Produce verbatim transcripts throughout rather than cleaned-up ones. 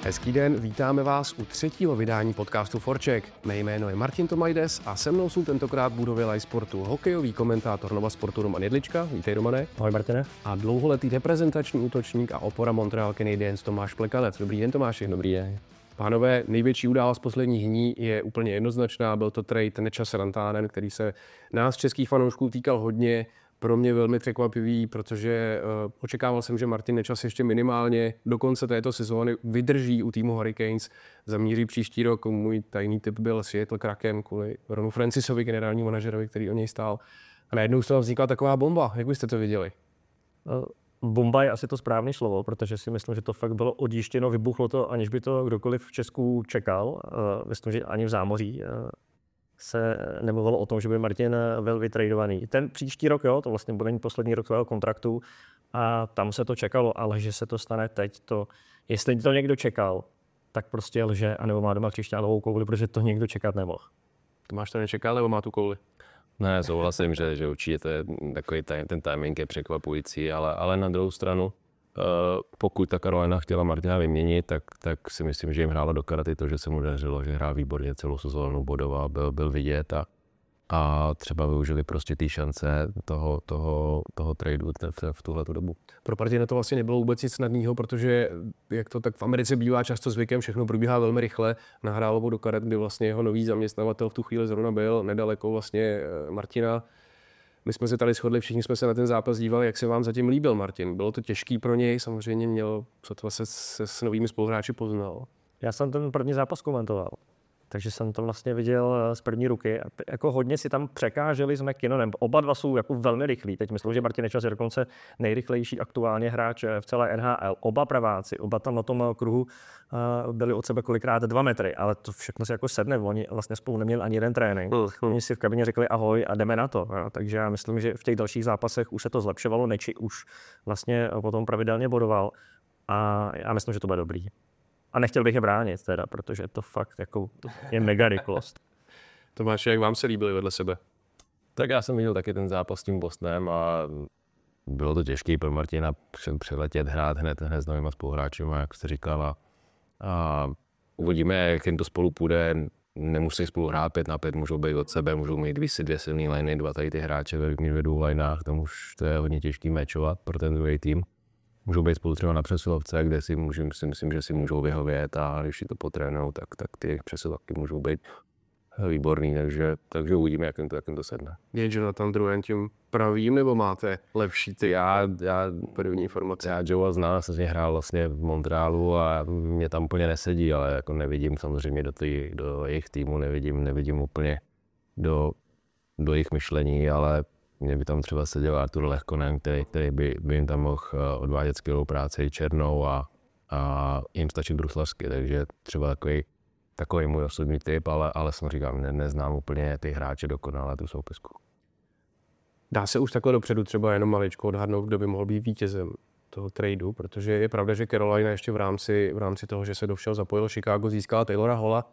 Hezký den, vítáme vás u třetího vydání podcastu Forček. Mé jméno je Martin Tomajdes a se mnou jsou tentokrát v budově Live Sportu hokejový komentátor Nova Sportu Roman Jedlička. Vítej, Romane. Ahoj, Martine. A dlouholetý reprezentační útočník a opora Montreal Canadiens Tomáš Plekanec. Dobrý den, Tomáši. Dobrý den. Pánové, největší událost posledních dní je úplně jednoznačná. Byl to trade Nečas Rantanen, který se nás českých fanoušků týkal hodně. Pro mě velmi překvapivý, protože uh, očekával jsem, že Martin Nečas ještě minimálně do konce této sezóny vydrží u týmu Hurricanes, zamíří příští rok. Můj tajný tip byl Seattle Kraken kvůli Ronu Francisovi, generálnímu manažerovi, který o něj stál. A najednou z toho vznikla taková bomba. Jak byste to viděli? Uh, bomba je asi to správné slovo, protože si myslím, že to fakt bylo odjištěno, vybuchlo to, aniž by to kdokoliv v Česku čekal. Uh, myslím, že ani v zámoří uh, se nemluvilo o tom, že by Martin byl vytradovaný. Ten příští rok, jo, to vlastně bude poslední rok svého kontraktu a tam se to čekalo, ale že se to stane teď, to, jestli to někdo čekal, tak prostě lže, anebo má doma křišťálovou kouli, protože to někdo čekat nemohl. Tomáš to nečekal, nebo má tu kouli? Ne, souhlasím, že, že určitě to je takový ten timing je překvapující, ale, ale na druhou stranu, pokud ta Carolina chtěla Martina vyměnit, tak, tak si myslím, že jim hrála do karty to, že se mu dařilo, že hrál výborně celou sezónu, bodoval, byl, byl vidět a, a třeba využili prostě ty šance toho, toho, toho tradu v, v tuhletu dobu. Pro Martina to vlastně nebylo vůbec nic snadného, protože jak to tak v Americe bývá často zvykem, všechno probíhá velmi rychle. Nahrálo mu do karet, kdy vlastně jeho nový zaměstnavatel v tu chvíli zrovna byl nedaleko vlastně Martina. My jsme se tady shodli, všichni jsme se na ten zápas dívali, jak se vám zatím líbil Martin. Bylo to těžký pro něj, samozřejmě měl, co to se, se s novými spoluhráči poznal. Já jsem ten první zápas komentoval, takže jsem to vlastně viděl z první ruky. Jako hodně si tam překáželi s McKinnonem. Oba dva jsou jako velmi rychlí. Teď myslím, že Martin Nečas je dokonce nejrychlejší aktuálně hráč v celé N H L. Oba praváci, oba tam na tom kruhu byli od sebe kolikrát dva metry, ale to všechno si jako sedne. Oni vlastně spolu neměli ani jeden trénink. Oni si v kabině řekli ahoj a jdeme na to. Jo. Takže já myslím, že v těch dalších zápasech už se to zlepšovalo. Neči už vlastně potom pravidelně bodoval a já myslím, že to bude dobrý. A nechtěl bych je bránit teda, protože to fakt jako je mega rychlost. Tomáš, jak vám se líbili vedle sebe? Tak já jsem viděl taky ten zápas s tím Bostonem a bylo to těžké pro Martina přeletět, hrát hned, hned s novýma spoluhráčima, jak jste říkala. A uvidíme, jak jim to spolu půjde. Nemusí spolu hrát pět na pět, můžou být od sebe, můžou mít dvě, dvě silné liney, dva tady ty hráče ve dvou lineách, tam už to je hodně těžký matchovat pro ten druhý tým. Můžou být spolu třeba na přesilovce, kde si, můžu, si myslím, že si můžou vyhovět a když si to potrénou, tak, tak ty přesilovky můžou být výborný, takže, takže uvidíme, jak jim to, jak jim to sedne. Je Jonathan Drouin tím pravým, nebo máte lepší ty já, já, první informace? Já Joea znám, jsem s ním hrál vlastně v Montrealu a mě tam úplně nesedí, ale jako nevidím samozřejmě do, tý, do jejich týmu, nevidím, nevidím úplně do, do jejich myšlení, ale mě by tam třeba seděl Artur Lehkonen, který, který by, by jim tam mohl odvádět skvělou práci černou a, a jim stačit bruslavsky, takže třeba takový, takový můj osobní typ, ale, ale jsem říkám, ne, neznám úplně ty hráče dokonale tu soupisku. Dá se už takhle dopředu třeba jenom maličko odhadnout, kdo by mohl být vítězem toho tradu, protože je pravda, že Carolina ještě v rámci, v rámci toho, že se do všeho zapojil Chicago, získala Taylora Halla,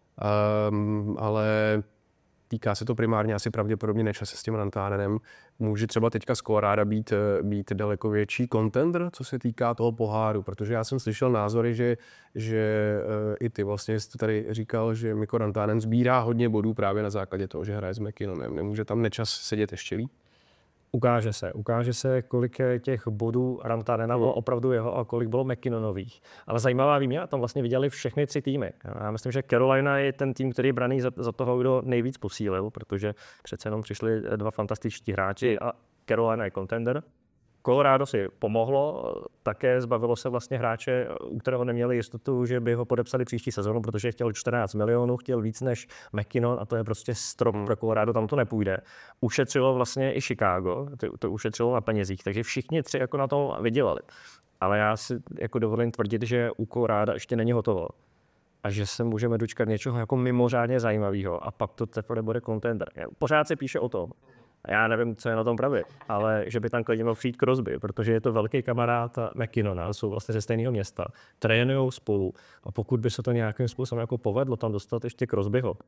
um, ale týká se to primárně asi pravděpodobně Nečase s tím Rantanenem. Může třeba teďka z Colorada být, být daleko větší contender, co se týká toho poháru, protože já jsem slyšel názory, že, že i ty vlastně jste tady říkal, že Mikko Rantanen sbírá hodně bodů právě na základě toho, že hraje s McKinnonem. Nemůže tam Nečas sedět ještě líp? Ukáže se. Ukáže se, kolik těch bodů Rantanena bylo opravdu jeho a kolik bylo McKinnonových. Ale zajímavá výměna, tam vlastně viděli všechny tři týmy. Já myslím, že Carolina je ten tým, který je braný za, za toho, kdo nejvíc posílil, protože přece jenom přišli dva fantastičtí hráči a Carolina je contender. Colorado si pomohlo, také zbavilo se vlastně hráče, u kterého neměli jistotu, že by ho podepsali příští sezonu, protože chtěl čtrnáct milionů, chtěl víc než McKinnon a to je prostě strop pro Colorado, tam to nepůjde. Ušetřilo vlastně i Chicago, to, to ušetřilo na penězích, takže všichni tři jako na tom vydělali. Ale já si jako dovolím tvrdit, že u Colorado ještě není hotovo a že se můžeme dočkat něčeho jako mimořádně zajímavého a pak to teprve bude contender. Pořád se píše o tom, já nevím, co je na tom pravě, ale že by tam klidně mohl přijít Crosby, protože je to velký kamarád McKinnona, jsou vlastně ze stejného města, trénujou spolu a pokud by se to nějakým způsobem jako povedlo tam dostat ještě Crosbyho,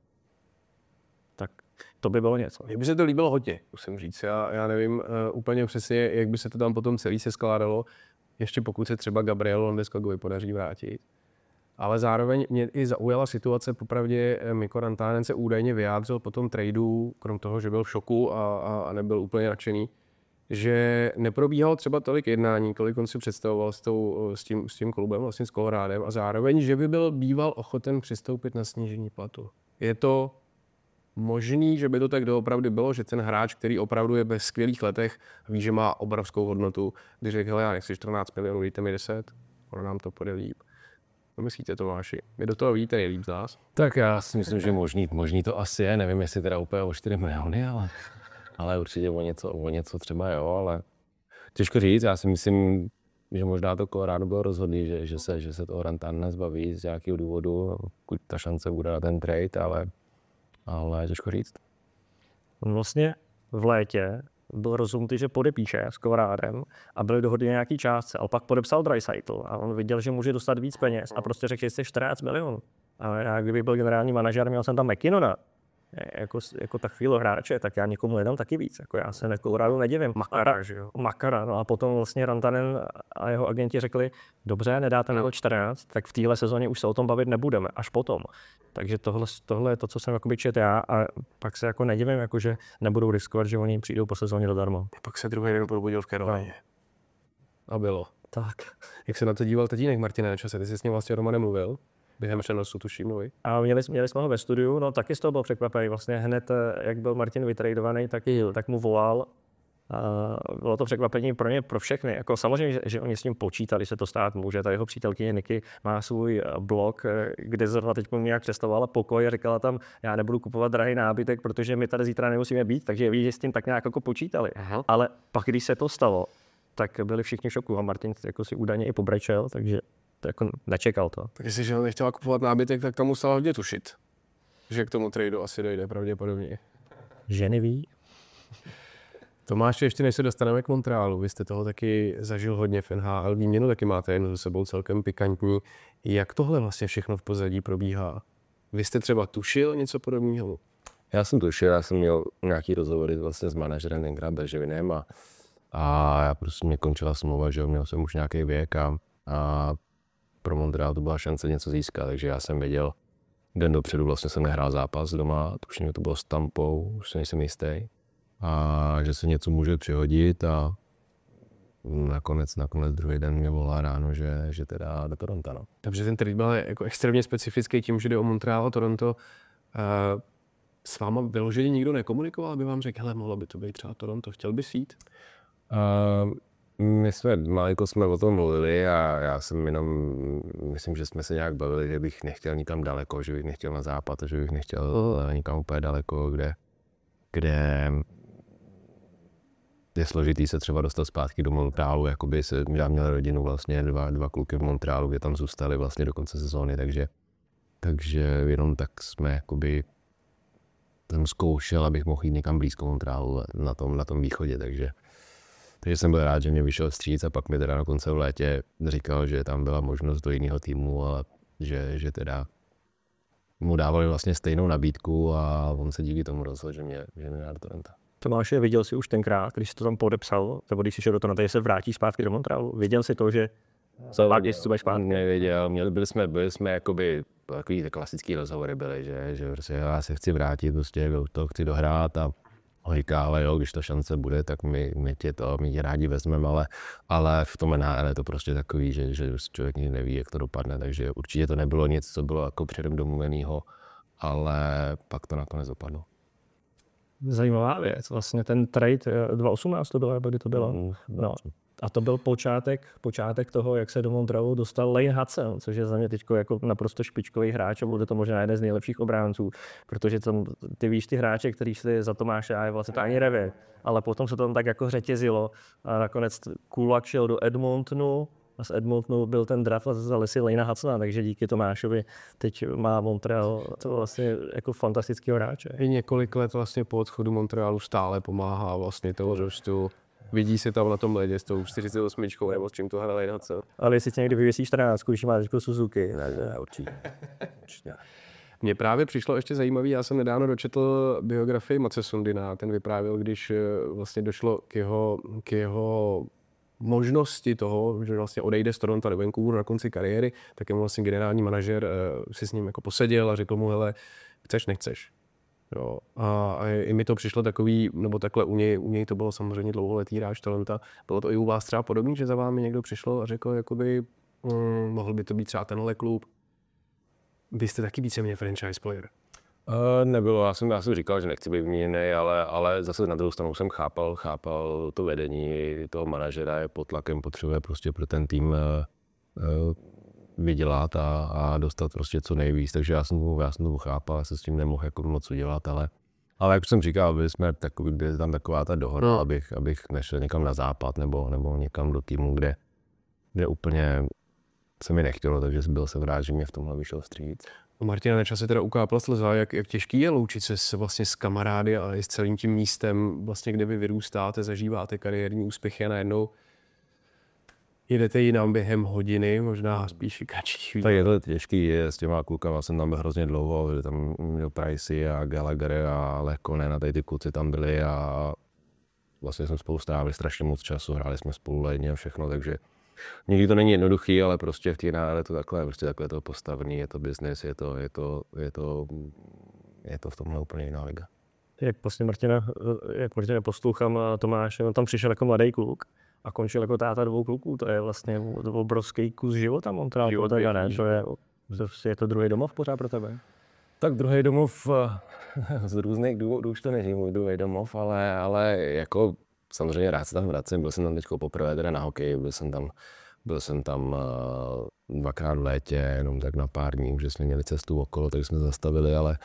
tak to by bylo něco. Mně by se to líbilo hodně, musím říct. Já, já nevím uh, úplně přesně, jak by se to tam potom celý seskládalo, ještě pokud se třeba Gabriel Landeskog podaří vrátit. ale zároveň mě i zaujala situace, popravdě Mikko Rantanen se údajně vyjádřil po tom tradu, krom toho, že byl v šoku a, a, a nebyl úplně nadšený, že neprobíhalo třeba tolik jednání, kolik on si představoval s, tou, s, tím, s tím klubem, vlastně s Colorádem, a zároveň, že by byl býval ochoten přistoupit na snížení platu. Je to možný, že by to tak doopravdy bylo, že ten hráč, který opravdu je ve skvělých letech, ví, že má obrovskou hodnotu, když řekl, hele, já nechci čtrnáct milionů, dejte mi deset, ono nám to půjde líp. Co myslíte, Tomáši? Vy do toho víte nejlíp z nás. Tak já si myslím, že možný, možný to asi je, nevím, jestli teda úplně o čtyři miliony, ale, ale určitě o něco, o něco třeba jo, ale těžko říct, já si myslím, že možná to Colorado bylo rozhodný, že, že, se, že se toho Rantanena zbaví z nějakého důvodu, pokud ta šance bude na ten trade, ale, ale těžko říct. On vlastně v létě byl rozhodnutý, že podepíše s Colorádem a byly dohody nějaký částce, ale pak podepsal Draisaitl a on viděl, že může dostat víc peněz a prostě řekl, že jste čtrnáct milionů. A já, kdybych byl generální manažer, měl jsem tam McKinnona jako, jako takovýhle hráče, tak já někomu nedám taky víc. Jako já se na Coloradu nedivím. Makara, že jo? Makara, no a potom vlastně Rantanen a jeho agenti řekli, dobře, nedáte nebo čtrnáct, tak v téhle sezóně už se o tom bavit nebudeme, až potom. Takže tohle, tohle je to, co jsem jakoby čet já, a pak se jako nedivím, jako že nebudou riskovat, že oni přijdou po sezóně zadarmo. Pak se druhý den probudil v Carolině. No. A bylo. Tak. Jak se na to díval tatínek Martina Nečase? Ty jsi s ním vlastně Romanem mluvil? Během přenosu, tuším, no. A měli, měli jsme ho ve studiu, no taky z toho byl překvapený. Vlastně hned, jak byl Martin vytradovaný, tak, tak mu volal. A bylo to překvapení pro ně, pro všechny. Jako samozřejmě, že, že oni s ním počítali, se to stát může. Ta jeho přítelkyně Niky má svůj blog, kde zrovna teď mu nějak představovala pokoj a říkala tam, já nebudu kupovat drahý nábytek, protože my tady zítra nemusíme být, takže ví, že s tím tak nějak jako počítali. Aha. Ale pak, když se to stalo, tak byli všichni v šoku a Martin jako si údajně i pobrečel, takže to jako nečekal to. Tak jestli, že on nechtěla kupovat nábytek, tak tam musela hodně tušit, že k tomu tradu asi dojde pravděpodobně. Ženy ví. Tomáš, ještě než se dostaneme k Montrealu, vy jste toho taky zažil hodně v N H L, výměnu taky máte jednu za sebou celkem pikantní. Jak tohle vlastně všechno v pozadí probíhá? Vy jste třeba tušil něco podobného? Já jsem tušil, já jsem měl nějaký rozhovory vlastně s manažerem tenkrát Beževinem a, a já prostě mě končila smlouva, že měl jsem už nějaký věk a, a pro Montreal to byla šance něco získat, takže já jsem věděl, den dopředu vlastně jsem nehrál zápas doma, tuším, že to bylo s Tampou, už se nejsem jistý, a že se něco může přihodit a nakonec, nakonec druhý den mě volá ráno, že, že teda do Toronto. No. Takže ten trade byl jako extrémně specifický tím, že jde o Montreal a Toronto. Uh, s váma vyloženě nikdo nekomunikoval, aby vám řekl, hele, mohlo by to být třeba Toronto, chtěl bys jít? Uh, My jsme, malinko jsme o tom mluvili a já jsem jenom, myslím, že jsme se nějak bavili, že bych nechtěl nikam daleko, že bych nechtěl na západ, že bych nechtěl uh. nikam úplně daleko, kde, kde je složitý se třeba dostat zpátky do Montrealu, jakoby se, já měl rodinu vlastně, dva, dva kluky v Montrealu, kde tam zůstali vlastně do konce sezóny, takže, takže jenom tak jsme jakoby jsem zkoušel, abych mohl jít někam blízko Montrealu na tom, na tom východě, takže Takže jsem byl rád, že mě vyšel vstříc a pak mi teda na konce v létě říkal, že tam byla možnost do jiného týmu a že, že teda mu dávali vlastně stejnou nabídku a on se díky tomu rozhodl, že mě, že mě dá do Toronto. Tomáše, viděl jsi už tenkrát, když jsi to tam podepsal, nebo když jsi šel do Toronto, že se vrátí zpátky do Montrealu? Viděl jsi to, že zpátky si budeš zpátky? Nevěděl, měli, byli jsme, byli jsme jakoby, takový klasický rozhovory byly, že, že prostě já se chci vrátit, prostě to chci dohrát a říká, ale jo, když ta šance bude, tak my, my tě to, my tě rádi vezmeme, ale, ale v tom N H L je to prostě takový, že, že člověk nikdy neví, jak to dopadne, takže určitě to nebylo nic, co bylo jako předem domluvenýho, ale pak to nakonec dopadlo. Zajímavá věc, vlastně ten trade dva tisíce osmnáct to bylo, nebo kdy to bylo? Mm, no. A to byl počátek, počátek toho, jak se do Montrealu dostal Lane Hudson, což je za mě teď jako naprosto špičkový hráč a bude to možná jeden z nejlepších obránců, protože tam, ty víš ty hráče, kteří šli za Tomáše a je vlastně to ani Revě, ale potom se to tam tak jako řetězilo a nakonec Kulak šel do Edmontonu a z Edmontonu byl ten draft a vzali si Lanea Hudsona, takže díky Tomášovi teď má Montreal to vlastně jako fantastického hráče. I několik let vlastně po odchodu Montrealu stále pomáhá vlastně toho rostu. Vidí se tam na tom ledě s tou čtyřicet osm nebo s čím to hraje na co. Ale jestli tě někdy vyvěsí čtrnáct, když máš jako Suzuki, ne, ne, určitě. určitě. Mně právě přišlo ještě zajímavý, já jsem nedávno dočetl biografii Mace Sundina, ten vyprávěl, když vlastně došlo k jeho, k jeho možnosti toho, že vlastně odejde z Toronto do Vancouveru na konci kariéry, tak mu vlastně generální manažer uh, si s ním jako poseděl a řekl mu, hele, chceš, nechceš. Jo. A, a i mi to přišlo takový, nebo takhle u něj, u něj to bylo samozřejmě dlouholetý hráč Toronto. Bylo to i u vás třeba podobný, že za vámi někdo přišlo a řekl, jakoby, mm, mohl by to být třeba tenhle klub. Vy jste taky víceméně franchise player. Uh, nebylo, já jsem, já jsem říkal, že nechci být měněný, ale, ale zase na druhou stranu jsem chápal, chápal to vedení toho manažera, je pod tlakem, potřebuje prostě pro ten tým uh, uh, vydělat a, a dostat prostě co nejvíc, takže já jsem to, já jsem to chápal, já se s tím nemohl jako moc udělat, ale, ale jak jsem říkal, byli jsme takový, byli tam taková ta dohoda, no. abych, abych nešel někam na západ nebo, nebo někam do týmu, kde, kde úplně se mi nechtělo, takže byl jsem rád, že mě v tomhle vyšel vstříc. Martina Neča se teda ukápla slza, jak, jak těžký je loučit se s, vlastně s kamarády a i s celým tím místem, vlastně, kde vy vyrůstáte, zažíváte kariérní úspěchy a najednou jedete jinam během hodiny, možná spíš i kratší chvíli. Tak je to těžký, je s těma klukama, jsem tam byl hrozně dlouho, že tam měl Pricey a Gallagher a Lehkonen a tady ty kluci tam byli a vlastně jsme spolu strávili strašně moc času, hráli jsme spolu ledně a všechno, takže nikdy to není jednoduchý, ale prostě v té náhle to takhle, prostě takhle to postavený, je to business, je to, je to, je to, je to v tomhle úplně jiná liga. Jak vlastně Martina, jak Martina poslouchám Tomáš, on tam přišel jako mladý kluk a končil jako táta dvou kluků, to je vlastně obrovský kus života Montreal, život, tak, ne? To je, je to druhý domov pořád pro tebe? Tak druhý domov, z různých důvodů už to není můj druhý domov, ale, ale jako samozřejmě rád se tam vracím, byl jsem tam teď poprvé teda na hokej, byl jsem tam, byl jsem tam dvakrát v létě, jenom tak na pár dní, že jsme měli cestu okolo, takže jsme zastavili, ale,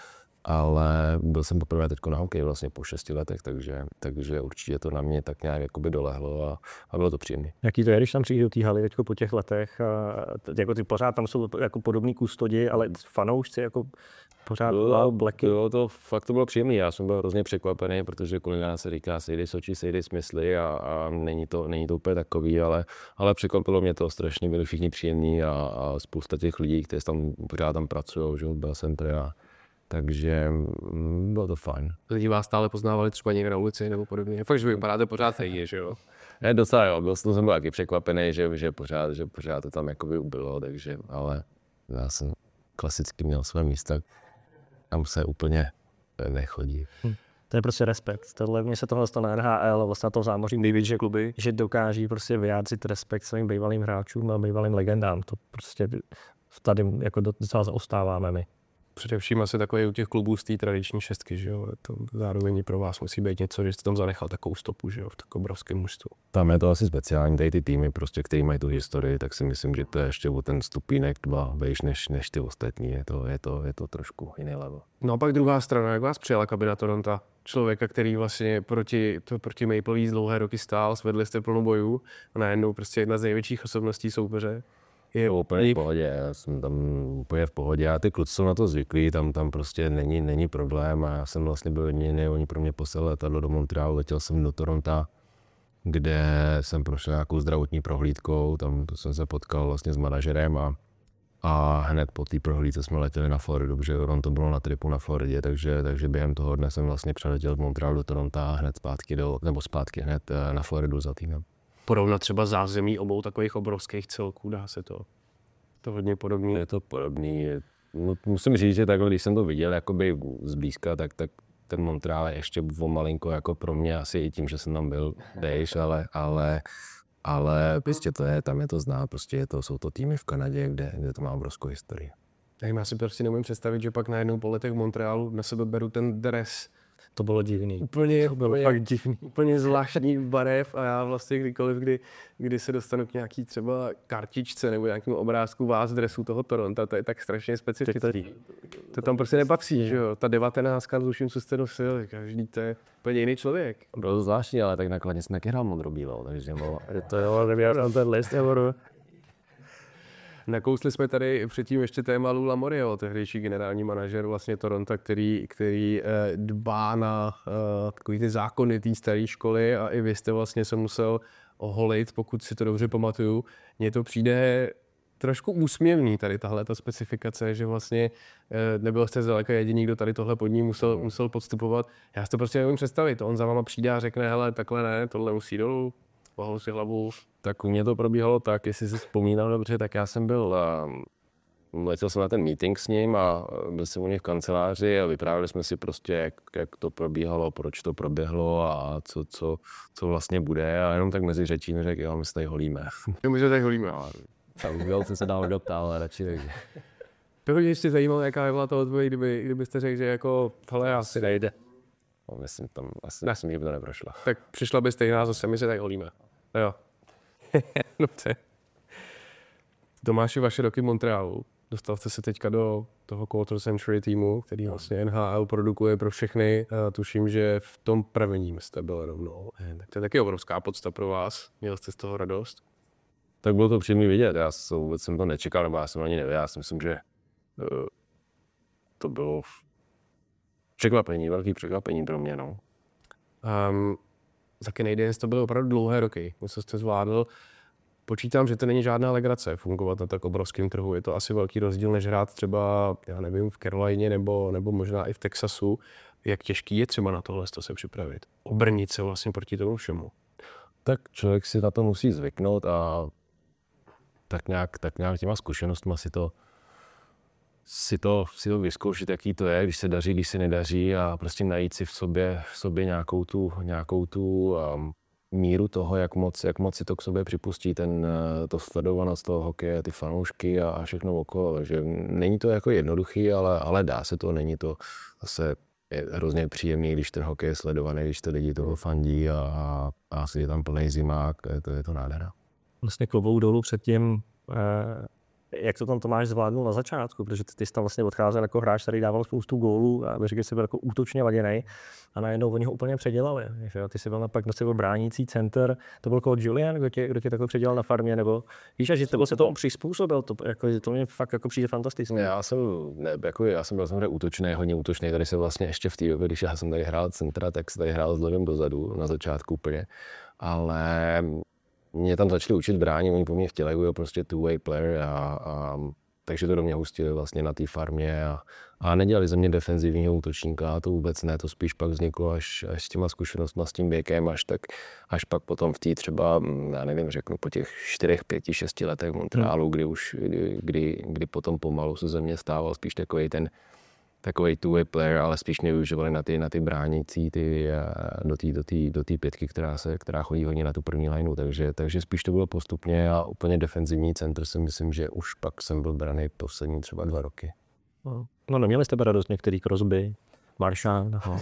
ale byl jsem poprvé teď na hokej vlastně po šesti letech, takže, takže určitě to na mě tak nějak jakoby dolehlo a, a bylo to příjemné. Jaký to je, když tam přijdeš do té haly teďko po těch letech, a jako ty pořád tam jsou jako podobný kustodi, ale fanoušci jako pořád bylo, Blacky. Bylo to, fakt to bylo příjemné, já jsem byl hrozně překvapený, protože kolikrát se říká sejdej Soči, sejdej smysly a, a není, to, není to úplně takový, ale, ale překvapilo mě to strašně, byli všichni příjemní a, a spousta těch lidí, kteří tam pořád tam pracují, že byl jsem teda, takže mm, bylo to fajn. Lidi vás stále poznávali třeba někde na ulici nebo podobně, fakt, že vy vypadáte pořád stejně, že jo? Ne, docela jo, byl jsem, jsem byl taky překvapený, že, že, pořád, že pořád to tam jakoby ubylo, takže, ale já jsem klasicky měl své místa, tam se úplně nechodí. Hm. To je prostě respekt. Tohle, mně se tohle stalo na N H L, vlastně na tom zámoří největší kluby, že dokáží prostě vyjádřit respekt svým bývalým hráčům a bývalým legendám. To prostě tady jako docela zaostáváme my. Především asi takový u těch klubů z té tradiční šestky, že jo. To zároveň pro vás musí být něco, že jste tam zanechal takovou stopu, že jo, v takovém obrovském mužstvu. Tam je to asi speciální, tady ty týmy, prostě, který mají tu historii, tak si myslím, že to je ještě o ten stupínek dva vejš než, než ty ostatní. Je to, je, to, je to trošku jiný level. No a pak druhá strana, jak vás přijala kabina Toronto? Člověka, který vlastně proti, to, proti Maple Leafs dlouhé roky stál, svedli jste plnou bojů a najednou prostě jedna z největších osobností soupeře. Je úplně v pohodě, já jsem tam úplně v pohodě a ty kluci jsou na to zvyklí, tam, tam prostě není, není problém a já jsem vlastně byl jiný, oni pro mě poslali letadlo do Montrealu, letěl jsem do Toronto, kde jsem prošel nějakou zdravotní prohlídkou, tam to jsem se potkal vlastně s manažerem a, a hned po té prohlídce jsme letěli na Floridu, protože Toronto bylo na tripu na Floridě, takže, takže během toho dne jsem vlastně přeletěl z Montrealu do Toronto a hned zpátky, do, nebo zpátky hned na Floridu za týmem. Porovnat třeba zázemí obou takových obrovských celků, dá se to. To hodně podobný. Je to podobný. No, musím říct, že takhle, když jsem to viděl jakoby zblízka, tak, tak ten Montreal je ještě o malinko jako pro mě, asi i tím, že jsem tam byl dejš, ale, ale, ale prostě to je, tam je to znát, prostě je to, jsou to týmy v Kanadě, kde, kde to má obrovskou historii. Tak já si prostě nemůžu představit, že pak najednou po letech v Montrealu na sebe beru ten dres. To bylo divný. Úplně, to bylo úplně, fakt divný. Úplně zvláštní barev a já vlastně kdykoliv, kdy, kdy se dostanu k nějaký třeba kartičce nebo nějakému obrázku vás dresu toho Toronto, to je tak strašně specifický. To tam prostě nepatří, že jo? Ta devatenáctka, tuším, co jste nosil, každý to je úplně jiný člověk. Bylo to zvláštní, ale tak nakladně jsem taky hrál modrobílou, takže bylo... To jo, nevěděl ten list, nebo... Nakousli jsme tady předtím ještě téma Lou Lamoriello, tehdejší generální manažer vlastně Toronto, který, který eh, dbá na eh, takový ty zákony té staré školy a i vy jste vlastně se musel oholit, pokud si to dobře pamatuju. Mně to přijde trošku úsměvný tady tahle ta specifikace, že vlastně eh, nebyl jste zdaleka jediný, kdo tady tohle pod ní musel, musel podstupovat. Já si to prostě nevím představit. On za váma přijde a řekne, hele, takhle ne, tohle musí dolů. Pohol si hlavu. Tak u mě to probíhalo tak, jestli si vzpomínám dobře, tak já jsem byl, um, letěl jsem na ten meeting s ním a byl jsem u něj v kanceláři a vyprávěli jsme si prostě, jak, jak to probíhalo, proč to proběhlo a co, co, co vlastně bude a jenom tak mezi řečí mi řekl, jo, my se tady holíme. My se tady holíme. Ale... Tak udělal jsem se dál doptal, ale radši takže. To mě ještě zajímalo, jaká byla to odpověď, kdyby, kdybyste řekl, že jako, hele, asi nejde. No, myslím, tam asi myslím, že by to neprošlo. Tak přišla by stejná zase, my se tady holíme. No jo. Dobře. Tomáši, vaše roky v Montrealu. Dostal jste se teďka do toho Quarter Century týmu, který vlastně N H L produkuje pro všechny. A tuším, že v tom prvním jste byl rovnou. Tak to je taky obrovská podsta pro vás. Měl jste z toho radost? Tak bylo to příjemný vidět. Já jsem, vůbec jsem to nečekal, nebo já jsem ani nevěděl. Já si myslím, že uh, to bylo překvapení, velký překvapení pro mě. No. Um, za Canadiens to byly opravdu dlouhé roky, co jste zvládl. Počítám, že to není žádná legrace fungovat na tak obrovském trhu. Je to asi velký rozdíl, než hrát třeba, já nevím, v Carolině nebo, nebo možná i v Texasu. Jak těžký je třeba na tohle se připravit? Obrnit se vlastně proti tomu všemu. Tak člověk si na to musí zvyknout a tak nějak, tak nějak těma zkušenostma si to, si to, si to vyzkoušet, jaký to je, když se daří, když se nedaří a prostě najít si v sobě, v sobě nějakou tu, nějakou tu um, míru toho, jak moc, jak moc si to k sobě připustí, ten, to sledovanost toho hokeje, ty fanoušky a, a všechno okolo. Takže není to jako jednoduchý, ale, ale dá se to, není to zase je hrozně příjemný, když ten hokej je sledovaný, když ty lidi toho fandí a, a, a asi je tam plný zimák, to je to, je to nádhera. Vlastně klobouk dolů před tím, eh, jak to tam Tomáš zvládnul na začátku, protože ty, ty jsi tam vlastně odcházel jako hráč, který dával spoustu gólů a řekl, že jsi byl jako útočně laděnej a najednou oni ho úplně předělali. Že jo? Ty jsi byl napak, no, jsi byl bránící center, to byl jako Julian, kdo tě, kdo tě takhle předělal na farmě, nebo víš, a že tebe se to přizpůsobil, to, jako, to mě fakt jako přijde fantastické. Já jsem, ne, jako, já jsem byl samozřejmě útočný, hodně útočný, tady se vlastně ještě v té době, když já jsem tady hrál centra, tak se tady hrál s levým dozadu, na začátku úplně, ale mě tam začali učit brání, oni po mně chtěli, byl prostě two-way player a, a takže to do mě hustili vlastně na té farmě a, a nedělali ze mě defenzivního útočníka, to vůbec ne, to spíš pak vzniklo až, až s těma zkušenostmi, s tím věkem, až tak, až pak potom v té třeba, já nevím, řeknu po těch čtyřech, pěti, šesti letech v Montrealu, kdy už, kdy, kdy, kdy potom pomalu se ze mě stával spíš takový ten takový two-way player, ale spíš mě využívali na ty, na ty bránící, ty, do té do tý, do tý pětky, která, se, která chodí hodně na tu první lineu, takže, takže spíš to bylo postupně a úplně defenzivní center si myslím, že už pak jsem byl braný poslední třeba dva roky. No, no neměli jste radost některý Crosby, Marchand. No.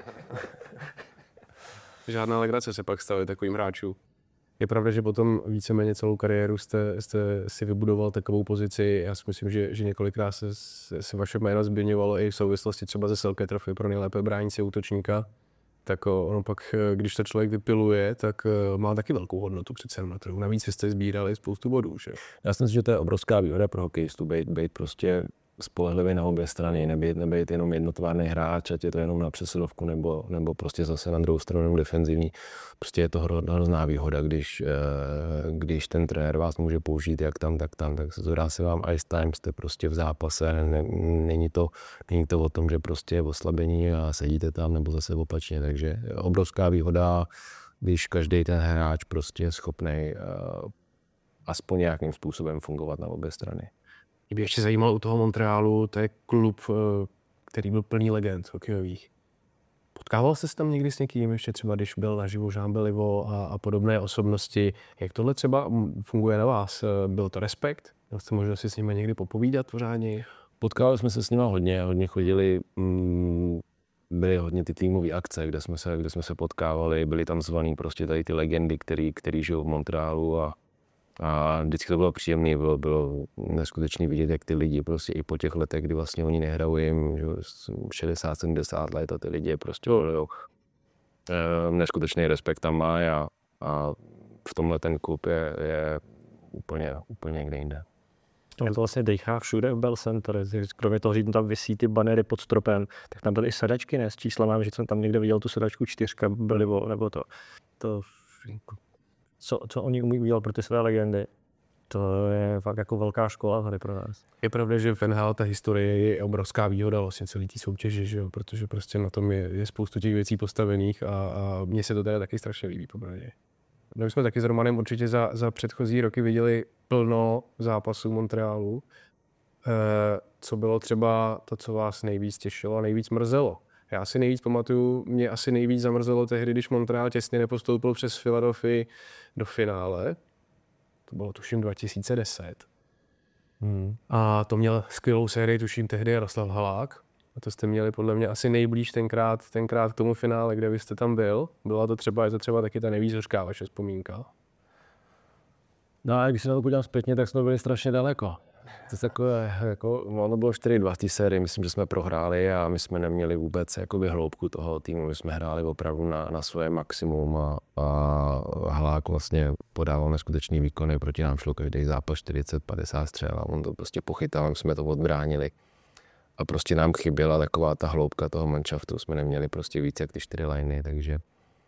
Žádná legrace se pak stali takovým hráčům. Je pravda, že potom víceméně celou kariéru jste, jste si vybudoval takovou pozici. Já si myslím, že, že několikrát se, se, se vaše jméno změňovalo i v souvislosti třeba ze Selke trofy pro nejlépe bránící útočníka. Tak ono pak, když to člověk vypiluje, tak má taky velkou hodnotu přece na trhu. Navíc jste sbírali spoustu bodů, že? Já si myslím, že to je obrovská výhoda pro hokejistu, být, být prostě spolehlivý na obě strany, nebýt, nebýt jenom jednotvárný hráč, ať je to jenom na přesilovku, nebo, nebo prostě zase na druhou stranu defenzivní. Prostě je to hrozná výhoda, když, když ten trenér vás může použít jak tam, tak tam, tak se to dá se vám ice time, jste prostě v zápase, ne, není, to, není to o tom, že prostě je oslabení a sedíte tam, nebo zase opačně, takže obrovská výhoda, když každý ten hráč prostě je schopný uh, aspoň nějakým způsobem fungovat na obě strany. Mě by ještě zajímalo u toho Montrealu, to je klub, který byl plný legend hokejových. Potkával jsi se tam někdy s někým, ještě třeba když byl naživo Jean Beliveau a, a podobné osobnosti. Jak tohle třeba funguje na vás? Byl to respekt? Měl jste možnost si s nimi někdy popovídat pořádně? Potkávali jsme se s nimi hodně, hodně chodili, mm, byly hodně ty týmové akce, kde jsme, se, kde jsme se potkávali, byli tam zvaný prostě tady ty legendy, který, který žijou v Montrealu a A vždycky to bylo příjemné, bylo, bylo neskutečné vidět, jak ty lidi prostě i po těch letech, kdy vlastně oni nehrajou jim šedesát sedmdesát let a ty lidi prostě jo, e, neskutečný respekt tam má a, a v tomhle ten klub je, je úplně, úplně někde jinde. Je to vlastně dejchá všude v Bell Center, kromě toho, že tam visí ty banery pod stropem, tak tam byly i sedačky, ne, s číslem, že jsem tam někde viděl tu sedačku čtyřka, Beliveau, nebo to, to Co, co oni umí udělat pro ty své legendy, to je fakt jako velká škola tady pro nás. Je pravda, že v N H L ta historie je obrovská výhoda vlastně celý té soutěže, že jo? Protože prostě na tom je, je spoustu těch věcí postavených a, a mně se to teda taky strašně líbí, popravdě. My jsme taky s Romanem určitě za, za předchozí roky viděli plno zápasů Montrealu. E, co bylo třeba to, co vás nejvíc těšilo a nejvíc mrzelo? Já si nejvíc pamatuju, mě asi nejvíc zamrzelo tehdy, když Montreal těsně nepostoupil přes Philadelphii do finále. To bylo tuším dva tisíce deset. Hmm. A to měl skvělou sérii, tuším tehdy Jaroslav Halák. A to jste měli podle mě asi nejblíž tenkrát, tenkrát k tomu finále, kde vy jste tam byl. Byla to třeba, je to třeba taky ta nejvíc hořká vaše vzpomínka? No a když se na to podívám zpětně, tak jsme byli strašně daleko. To je takové, jako, ono bylo čtyři dva v té sérii, myslím, že jsme prohráli a my jsme neměli vůbec jakoby hloubku toho týmu, my jsme hráli opravdu na, na svoje maximum a, a Halák vlastně podával neskutečný výkony, proti nám šlo každý zápas čtyřicet padesát střel a on to prostě pochytal, my jsme to odbránili. A prostě nám chyběla taková ta hloubka toho manšaftu, jsme neměli prostě víc jak ty čtyři liny, takže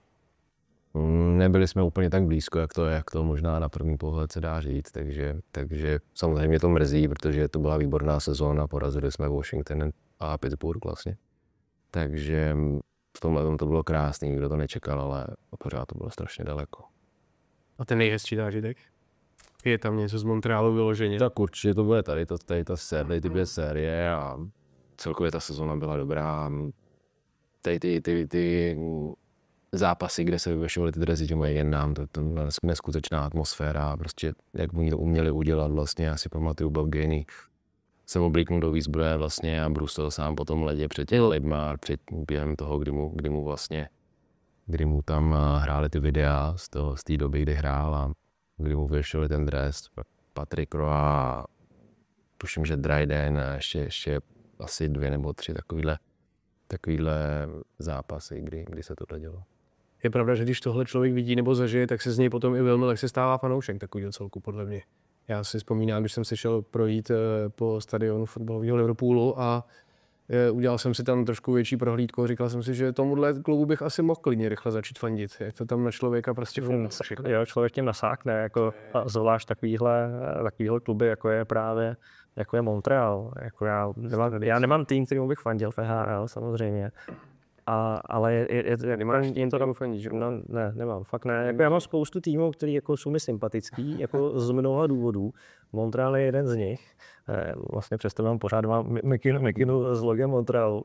nebyli jsme úplně tak blízko, jak to, jak to možná na první pohled se dá říct, takže, takže samozřejmě to mrzí, protože to byla výborná sezóna, porazili jsme Washington a Pittsburgh vlastně. Takže v tomhle to bylo krásný, nikdo to nečekal, ale pořád to bylo strašně daleko. A ten nejhezčí zážitek? Je tam něco z Montrealu vyloženě? Tak určitě to bude tady, to, tady ta série, ty dvě série a celkově ta sezóna byla dobrá. Tady ty, ty, ty zápasy, kde se vyvěšovaly ty dresy těm jen to, to neskutečná atmosféra, prostě jak oni to uměli udělat vlastně, já si pamatuju Bob Gainey se oblíknul do výzbroje vlastně a brusil sám po tom ledě před těmi lidma, před během toho, kdy mu, kdy mu vlastně, kdy mu tam hráli ty videa z, toho, z té doby, kdy hrál a kdy mu vyvěšovali ten dres, Patrick Roy, tuším, že Dryden a ještě, ještě asi dvě nebo tři takovýhle, takovýhle zápasy, kdy, kdy se tohle dělo. Je pravda, že když tohle člověk vidí nebo zažije, tak se z něj potom i velmi lehce stává fanoušek takovýho celku, podle mě. Já si vzpomínám, když jsem se šel projít po stadionu fotbalového Liverpoolu a udělal jsem si tam trošku větší prohlídku a říkal jsem si, že tomuhle klubu bych asi mohl klidně rychle začít fandit. Jak to tam na člověka prostě funguje. Jo, člověk tím nasákne, jako zvlášť takovýhle, takovýhle kluby, jako je právě jako je Montreal. Jako já, nemám, já nemám tým, kterýmu bych fandil v F H L, samozřejmě. A, ale je, je, je, nemáš tým, to tam fandíš? No, ne, nemám, fakt ne. Jako já mám spoustu týmů, který jako jsou mi sympatický, jako z mnoha důvodů. Montreal je jeden z nich. Vlastně přesto mám pořád mám McKinnon, McKinnon s logem Montrealu.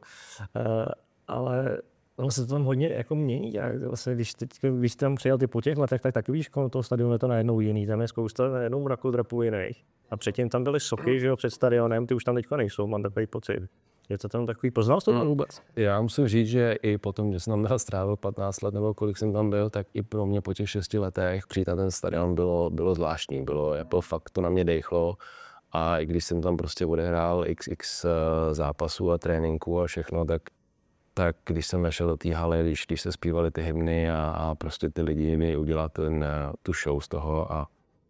Ale ono se to tam hodně jako mění. Vlastně, když, teď, když tam přijel ty po těch letech, tak takový škol toho stadionu je to najednou jiný. Tam je spousta najednou mrakodrapů jiných. A předtím tam byly soky, že jo, před stadionem, ty už tam teďka nejsou, mám takový pocit. Je to tam takový, poznal jsi to tam vůbec? Já musím říct, že i potom, že jsem tam strávil patnáct let nebo kolik jsem tam byl, tak i pro mě po těch šesti letech přijít na ten stadion bylo, bylo zvláštní, bylo jako fakt to na mě dejchlo a i když jsem tam prostě odehrál x x zápasů a tréninků a všechno, tak, tak když jsem vešel do té haly, když, když se zpívaly ty hymny a, a prostě ty lidi mi udělat ten, tu show z toho a,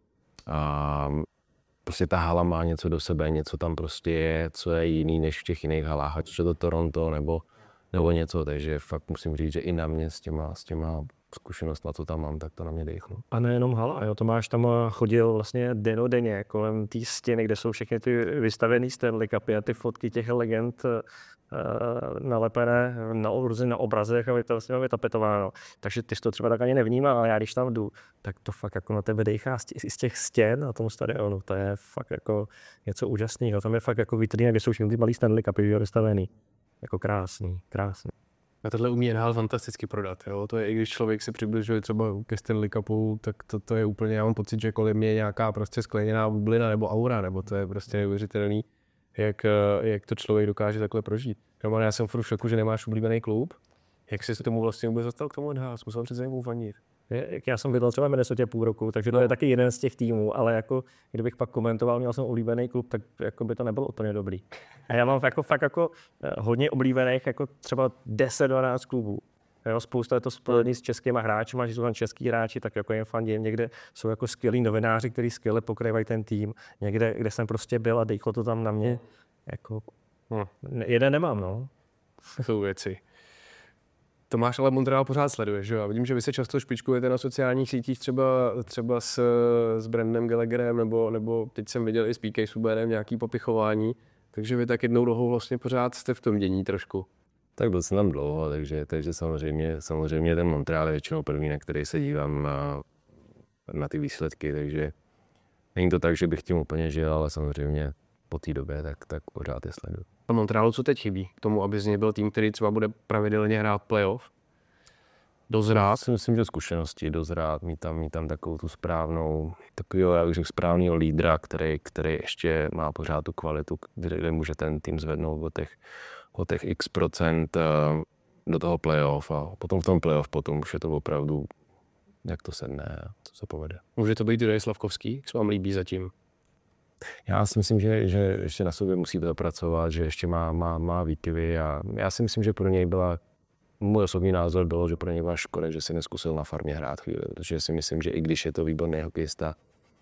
a prostě ta hala má něco do sebe, něco tam prostě je, co je jiný než v těch jiných halách, ať je to Toronto nebo, nebo něco, takže fakt musím říct, že i na mě s těma, s těma zkušenostma, co tam mám, tak to na mě dejchlo. A nejenom hala, jo, Tomáš tam chodil vlastně denodenně kolem té stěny, kde jsou všechny ty vystavené Stanley Cupy a ty fotky těch legend nalepené na obrazech, na obrazech a to vlastně vytapetováno. Takže ty jsi to třeba tak ani nevnímal, ale já když tam jdu, tak to fakt jako na tebe dejchá z těch stěn na tom stadionu. To je fakt jako něco úžasného. Tam je fakt jako vitrína, kde jsou všechny ty malý Stanley Cupy vystavený. Jako krásný, krásný. A tohle umí N H L fantasticky prodat. Jo? To je, i když člověk se přibližuje třeba ke Stanley Cupu, tak to, to je úplně, já mám pocit, že kolem je nějaká prostě skleněná bublina nebo aura, nebo to je prostě neuvěřitelný, jak, jak to člověk dokáže takhle prožít. Roman, já jsem furt v šoku, že nemáš oblíbený klub. Jak jsi se tomu vlastně vůbec dostal k tomu N H L? Musel přece jemu fandit. Já jsem bydlel třeba v Minnesotě půl roku, takže to no. je taky jeden z těch týmů, ale jako kdybych pak komentoval, měl jsem oblíbený klub, tak jako by to nebylo úplně dobrý. A já mám jako, fakt jako hodně oblíbených, jako třeba deset dvanáct klubů. Jo, spousta je to spojený s českýma hráči, že jsou tam český hráči, tak jako jim fandím. Někde jsou jako skvělí novináři, kteří skvěle pokrývají ten tým. Někde, kde jsem prostě byl a dejchlo to tam na mě. Jako, hm. jeden nemám, no. Jsou věci. Tomáš ale Montreal pořád sleduje, že jo? Vidím, že vy se často špičkujete na sociálních sítích, třeba, třeba s, s Brandem Gallagherem, nebo, nebo teď jsem viděl i s P K Subbanem nějaký popichování, takže vy tak jednou nohou vlastně pořád jste v tom dění trošku. Tak byl jsem tam dlouho, takže, takže samozřejmě, samozřejmě ten Montreal je většinou první, na který se dívám. A na ty výsledky, takže není to tak, že bych tím úplně žil, ale samozřejmě po té době tak, tak pořád je sleduju. A Montrealu co teď chybí k tomu, aby z něj byl tým, který třeba bude pravidelně hrát playoff? Dozrát? Já si myslím, že zkušenosti, dozrát, mít tam, mít tam takovou tu správnou, takového, jak řekl, správného lídra, který, který ještě má pořád tu kvalitu, kde, kde může ten tým zvednout o těch, o těch x procent do toho playoff a potom v tom playoff potom už je to opravdu, jak to sedne a co se povede. Může to být Juraj Slavkovský, jak se vám líbí zatím? Já si myslím, že, že ještě na sobě musí zapracovat, že ještě má, má, má výkyvy a já si myslím, že pro něj byla, můj osobní názor bylo, že pro něj byla škoda, že si neskusil na farmě hrát chvíli, protože si myslím, že i když je to výborný hokejista,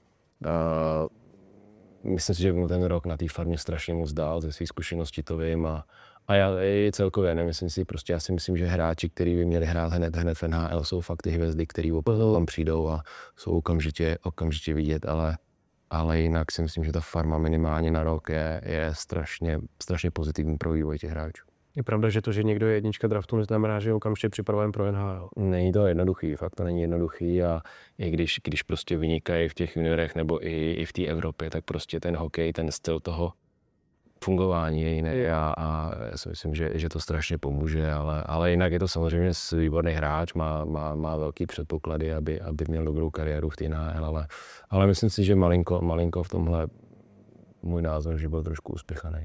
uh, myslím si, že mu ten rok na té farmě strašně moc dál, ze svých zkušeností to vím a, a já i celkově nemyslím si, prostě já si myslím, že hráči, kteří by měli hrát hned, hned v N H L, jsou fakt ty hvězdy, který opravdu tam přijdou a jsou okamžitě, okamžitě vidět, ale ale jinak si myslím, že ta farma minimálně na rok je, je strašně, strašně pozitivní pro vývoj těch hráčů. Je pravda, že to, že někdo je jednička draftu, neznamená, že je okamžitě připraven pro N H L. Není to jednoduchý, fakt to není jednoduchý a i když, když prostě vynikají v těch juniorech nebo i, i v té Evropě, tak prostě ten hokej, ten styl toho fungování je jiný a, a já si myslím, že, že to strašně pomůže, ale, ale jinak je to samozřejmě výborný hráč, má, má, má velký předpoklady, aby, aby měl dobrou kariéru v té N H L, ale, ale myslím si, že malinko, malinko v tomhle můj názor, že byl trošku uspěchaný.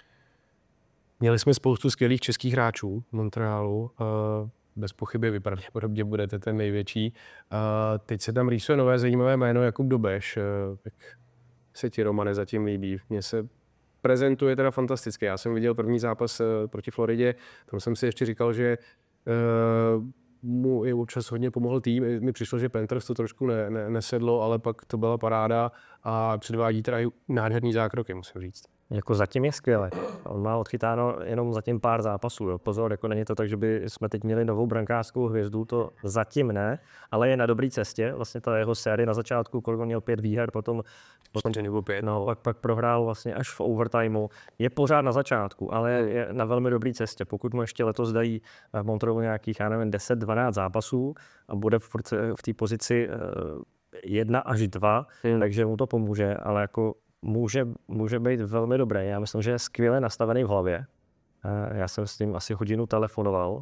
Měli jsme spoustu skvělých českých hráčů v Montrealu. Bez pochyby vy pravděpodobně budete ten největší. Teď se tam rýsuje nové zajímavé jméno Jakub Dobeš. Jak se ti, Romane, zatím líbí? Mně se prezentuje teda fantasticky. Já jsem viděl první zápas proti Floridě, tam jsem si ještě říkal, že uh, mu i občas hodně pomohl tým. Mi přišlo, že Panthers to trošku ne, ne, nesedlo, ale pak to byla paráda a předvádí teda i nádherný zákroky, musím říct. Jako zatím je skvěle. On má odchytáno jenom zatím pár zápasů. Jo. Pozor, jako není to tak, že by jsme teď měli novou brankářskou hvězdu, to zatím ne, ale je na dobré cestě. Vlastně ta jeho série na začátku, kolik on měl pět výher, potom, potom nebo pět, no, pak, pak prohrál vlastně až v overtimeu. Je pořád na začátku, ale je na velmi dobré cestě. Pokud mu ještě letos dají v Montrealu nějakých, já nevím, deset dvanáct zápasů a bude v, v té pozici jedna až dva, hmm. takže mu to pomůže, ale jako Může, může být velmi dobré. Já myslím, že je skvěle nastavený v hlavě. Já jsem s ním asi hodinu telefonoval.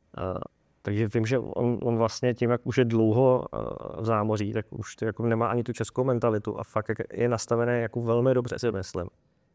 Takže vím, že on, on vlastně tím, jak už je dlouho v zámoří, tak už to jako nemá ani tu českou mentalitu a fakt je nastavený jako velmi dobře, si myslím.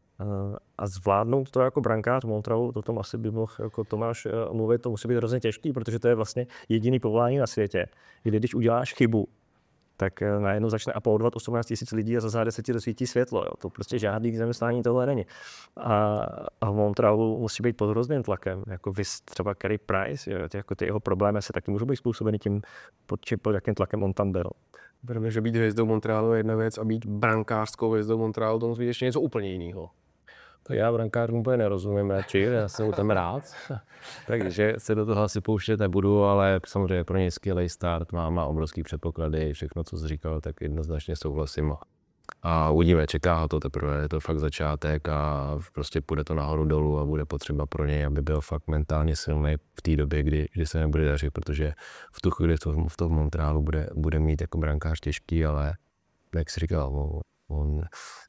A zvládnout to jako brankář Montrealu, to tom asi by mohl jako Tomáš mluvit, to musí být hrozně těžký, protože to je vlastně jediný povolání na světě, kdy když uděláš chybu, tak najednou začne aplaudovat osmnáct tisíc lidí a za zády se ti dosvítí světlo. Jo. To prostě žádný zaměstnání tohle není. A, a v Montrealu musí být pod hrozným tlakem. Jako vys třeba Carey Price, jo, ty, jako ty jeho problémy se taky můžou být způsobeny tím, pod, či, pod jakým tlakem on tam byl. Bereme, že být hvězdou Montrealu je jedna věc a být brankářskou hvězdou Montrealu, to musí být ještě něco úplně jiného. To já brankářům úplně nerozumím radši, já jsem tam rád, takže se do toho asi pouštět nebudu, ale samozřejmě pro něj skvělý start, má, má obrovský předpoklady, všechno, co jsi říkal, tak jednoznačně souhlasím. A uvidíme, čeká ho to teprve, je to fakt začátek a prostě půjde to nahoru dolů a bude potřeba pro něj, aby byl fakt mentálně silný v té době, kdy, kdy se nebude dařit, protože v tu chvíli v tom, v tom Montrealu bude, bude mít jako brankář těžký, ale jak jsi říkal, on, on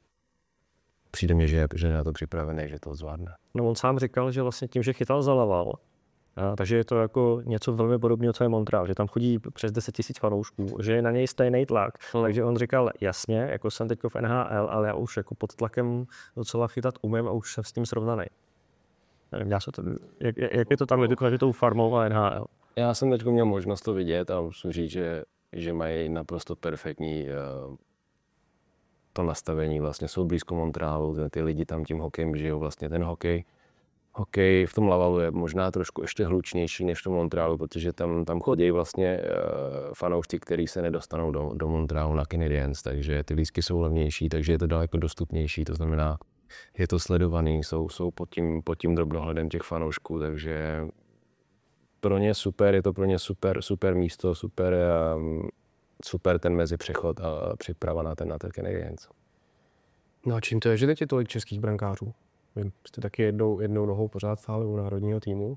přijde mi, že je, že je na to připravený, že to zvládne. No on sám říkal, že vlastně tím, že chytal za Laval, a, takže je to jako něco velmi podobného, co je Montreal, že tam chodí přes deset tisíc fanoušků, že je na něj stejný tlak. Hmm. Takže on říkal, jasně, jako jsem teď v N H L, ale já už jako pod tlakem docela chytat umím a už jsem s tím srovnaný. Nevím, já se to, jak, jak je to tam mezi tou farmou a N H L? Já jsem teď měl možnost to vidět a musím říct, že, že mají naprosto perfektní uh, to nastavení, vlastně jsou blízko Montrealu, ty lidi tam tím hokejem žijou, vlastně ten hokej. Hokej v tom Lavalu je možná trošku ještě hlučnější než v tom Montrealu, protože tam, tam chodí vlastně uh, fanoušci, kteří se nedostanou do, do Montrealu na Canadiens, takže ty lístky jsou levnější, takže je to daleko dostupnější, to znamená, je to sledovaný, jsou, jsou pod tím, pod tím drobnohledem těch fanoušků, takže pro ně super, je to pro ně super, super místo, super, um, super ten mezipřechod a příprava na ten, na ten Canadiens. No a čím to je, že teď je tolik českých brankářů? Vy jste taky jednou, jednou nohou pořád stále u národního týmu.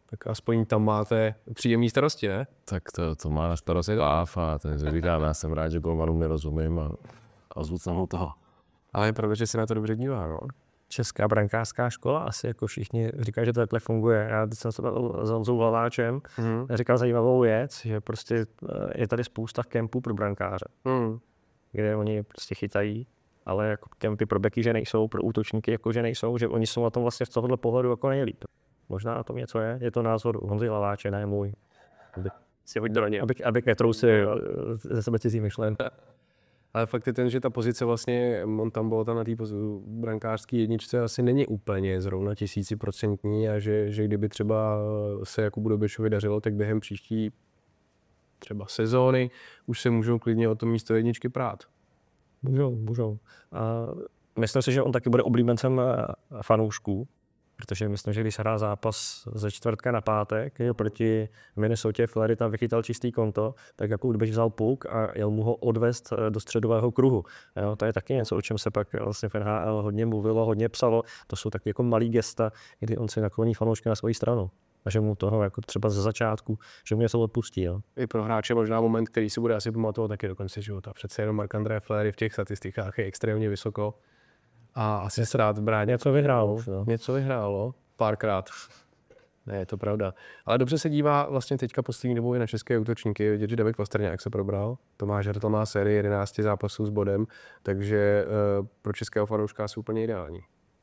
Tak aspoň tam máte příjemný starosti, ne? Tak to, to má na starost jako Áf a ten říkám, já jsem rád, že golmanům nerozumím a, a zvu jsem ho toho. Ale je pravda, že se na to dobře dívá, no. Česká brankářská škola, asi jako všichni říkají, že to takhle funguje. Já teď jsem se bavil s Honzou Hlaváčem, Mm. říkal zajímavou věc, že prostě je tady spousta kempů pro brankáře, Mm. kde oni prostě chytají, ale jako kempy pro beky, že nejsou, pro útočníky jako že nejsou, že oni jsou na tom vlastně z tohohle pohledu jako nejlíp. Možná na tom něco je, je to názor Honzy Hlaváče, ne můj. Aby si hoď do něj, abych, abych netrousil ze sebe cizí myšlenky. Ale fakt je ten, že ta pozice vlastně, on tam bylo tam na té brankářské jedničce, asi není úplně zrovna tisíciprocentní a že, že kdyby třeba se Jakubu Dobešovi dařilo, tak během příští třeba sezóny už se můžou klidně o to místo jedničky prát. Můžou, můžou. A myslím si, že on taky bude oblíbencem fanoušků, protože myslím, že když hrál zápas ze čtvrtka na pátek je proti Minnesotě, Fleury tam vychytal čistý konto, tak jako kdyby vzal puk a jel mu ho odvést do středového kruhu. Jo, to je taky něco, o čem se pak vlastně v N H L hodně mluvilo, hodně psalo. To jsou taky jako malý gesta, kdy on si nakloní fanoušky na svoji stranu. A že mu toho jako třeba ze začátku, že mu něco odpustí. Jo. I pro hráče možná moment, který si bude asi pamatovat taky do konce života. Přece jenom Marc-André Fleury v těch statistikách je extrémně vysoko. A asi se rád brání. Něco vyhrálo. No. Něco vyhrálo, párkrát. Ne, je to pravda. Ale dobře se dívá vlastně teďka poslední dobou i na české útočníky. Vidět, že David Pastrňák se probral. Tomáš Hertl má sérii jedenáct zápasů s bodem, takže uh, pro českého fanouška jsou úplně ideální.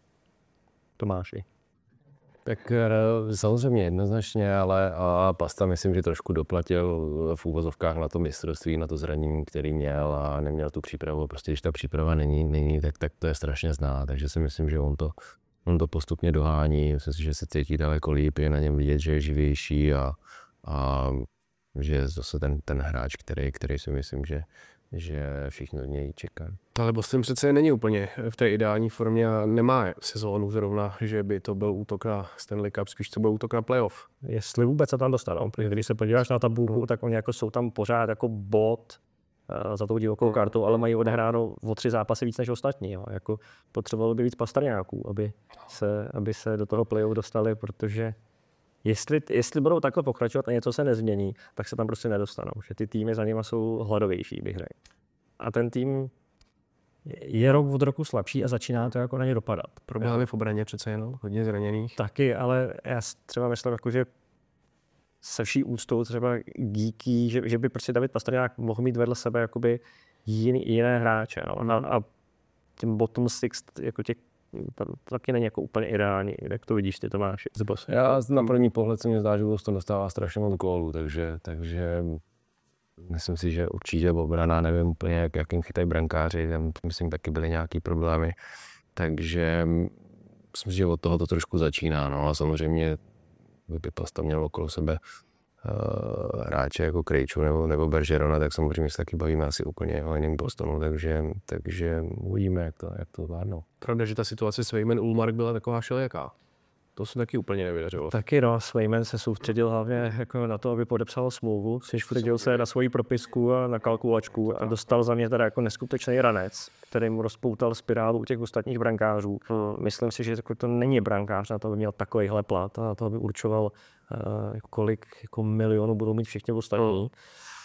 Tomáši. Tak samozřejmě jednoznačně, ale a Pasta myslím, že trošku doplatil v úvozovkách na to mistrovství, na to zranění, který měl a neměl tu přípravu. Prostě když ta příprava není, není tak, tak to je strašně zná, takže si myslím, že on to, on to postupně dohání. Myslím si, že se cítí daleko líp, je na něm vidět, že je živější a, a že je zase ten, ten hráč, který, který si myslím, že že všichni od něj čekají. Ale Boston přece není úplně v té ideální formě a nemá sezónu zrovna, že by to byl útok na Stanley Cup, spíš to byl útok na playoff. Jestli vůbec se tam dostanou, protože když se podíváš na tabulku, tak oni jako jsou tam pořád jako bod uh, za tou divokou kartou, ale mají odehráno o tři zápasy víc než ostatní. Jo. Jako potřebovalo by víc Pastrňáků, aby se, aby se do toho playoff dostali, protože Jestli, jestli budou takhle pokračovat a něco se nezmění, tak se tam prostě nedostanou. Že ty týmy za nimi jsou hladovější, bych řekl. A ten tým je rok od roku slabší a začíná to jako na ně dopadat. Problémy v obraně přece jenom, hodně zraněných. Taky, ale já třeba myslím, jako, že se vší úctou třeba díky, že, že by prostě David Pastrňák mohl mít vedle sebe jakoby jiný, jiné hráče. No. A, a tím bottom six, jako těch to taky není jako úplně ideální, jak to vidíš ty, Tomáši, z Boston. Já na první pohled se mi zdá, že Boston dostává strašně moc gólů, takže, takže myslím si, že určitě obrana, nevím úplně, jak, jak jim chytají brankáři, tam myslím taky byly nějaký problémy, takže myslím si, že od toho to trošku začíná, no a samozřejmě by Pasta měl okolo sebe uh, hráče jako Krejču nebo, nebo Bergerona, tak samozřejmě se taky bavíme asi úplně o jiném Bostonu, takže, takže uvidíme, jak to, jak to zvládnou. Pravda, že ta situace s Weiman Ullmark byla taková všelijaká. To se taky úplně nevydařilo. Taky no, Swayman se soustředil hlavně jako na to, aby podepsal smlouvu, soustředil se na svoji propisku a na kalkulačku a dostal za mě teda jako neskutečný ranec, který mu rozpoutal spirálu u těch ostatních brankářů. Myslím si, že to není brankář na to, aby měl takovýhle plat a na to, aby určoval, uh, kolik jako milionů budou mít všichni ostatní. Mm.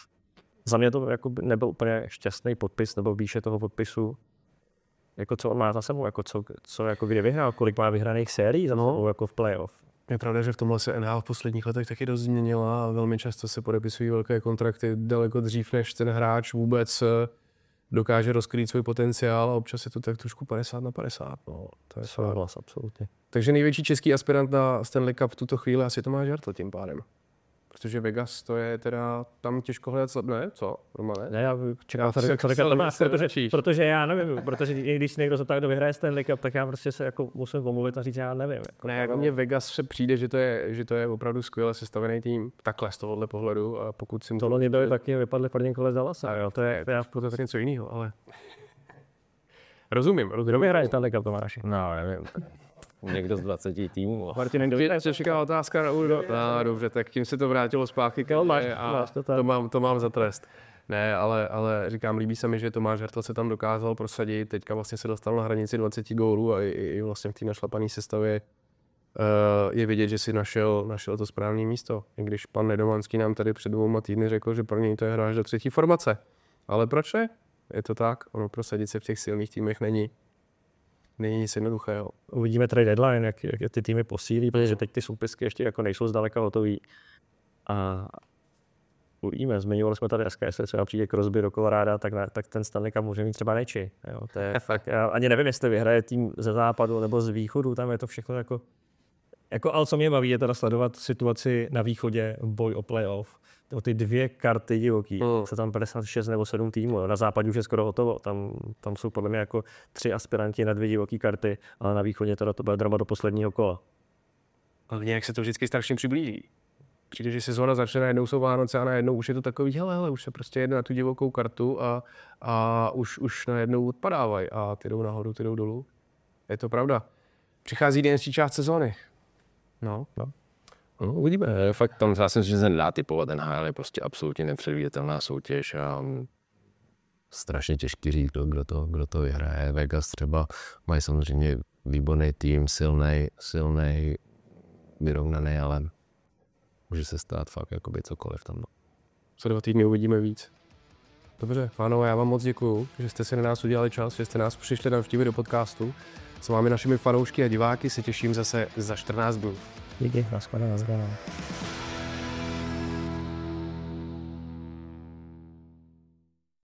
Za mě to jako nebyl úplně šťastný podpis nebo výše toho podpisu. Jako co on má za sebou, jako co, co jako kdy vyhrál, kolik má vyhraných sérií za sebou, no. Jako v playoff. Je pravda, že v tomhle se N H L v posledních letech taky dost změnila a velmi často se podepisují velké kontrakty daleko dřív, než ten hráč vůbec dokáže rozkrýt svůj potenciál a občas je to tak trošku padesát na padesát. No, to je souhlas, absolutně. Takže největší český aspirant na Stanley Cup v tuto chvíli asi Tomáš Hertl tím pádem. Protože Vegas to je teda tam těžko hledat, ne? Co? Romane? Ne, já čekám tady, co říkat Tomáš, protože, protože já nevím, protože když někdo se tak kdo vyhraje Stanley Cup, tak já prostě se jako musím pomluvit a říct, já nevím. Jako, ne, jako mně Vegas se přijde, že to je, že to je opravdu skvěle sestavený tým, takhle z tohohle pohledu a pokud si... To loni byli taky, vypadli v prvním kole z Dallasa. Jo, to je, to je, to je něco jiného, ale... Rozumím, rozumím. Kdo vyhraje Stanley Cup, Tomáši? No, nevím. Někdo z dvaceti týmů. Martin, kdo se říká otázka na údo. No, dobře, tak tím se to vrátilo zpátky. No, máš, a máš to, to, mám, to mám za trest. Ne, ale, ale říkám, líbí se mi, že Tomáš Hertl se tam dokázal prosadit. Teďka vlastně se dostal na hranici dvaceti gólů a i, i vlastně v té našlapané sestavě je vidět, že si našel, našel to správné místo. I když pan Nedomanský nám tady před dvouma týdny řekl, že pro něj to je hráč do třetí formace. Ale proč ne? Je to tak, ono prosadit se v těch silných týmech není, není nic jednoduchého. Uvidíme trade deadline, jak, jak ty týmy posílí, protože teď ty soupisky ještě jako nejsou zdaleka hotový. A uvidíme, zmiňovali jsme tady S K S, třeba přijde Crosby do Colorada, tak, ne, tak ten Stanley Cup může mít třeba Nejči. Jo, to je fakt, já ani nevím, jestli vyhraje tým ze západu nebo z východu, tam je to všechno jako... Jako, ale co mě baví, je teda sledovat situaci na východě, boj o playoff. O ty dvě karty divoký, mm. se tam padesát šest nebo sedm týmů, na západě už je skoro hotovo, tam, tam jsou podle mě jako tři aspiranti na dvě divoký karty, ale na východě teda to bude drama do posledního kola. Ale nějak se to vždycky strašně přiblíží. Přijde, že sezóna začne, najednou jsou Vánoce a najednou už je to takový, hele, hele, už se prostě jede na tu divokou kartu a, a už, už najednou odpadávají a ty jdou nahoru, ty jdou dolů. Je to pravda. Přichází denší část sezóny. No, no. No, uvidíme. Fakt tam já si myslím, že se nedá typovat. N H L je prostě absolutně nepředvídatelná soutěž a strašně těžký říct, kdo, kdo, to, kdo to vyhraje. Vegas třeba mají samozřejmě výborný tým, silnej, silnej, vyrovnaný, ale může se stát fakt jakoby cokoliv tam. No. Co dva týdny uvidíme víc. Dobře, pánové, já vám moc děkuju, že jste si na nás udělali čas, že jste nás přišli navštívit do podcastu. S vámi našimi fanoušky a diváky se těším zase za čtrnáct dnů. Díky, naschledanou.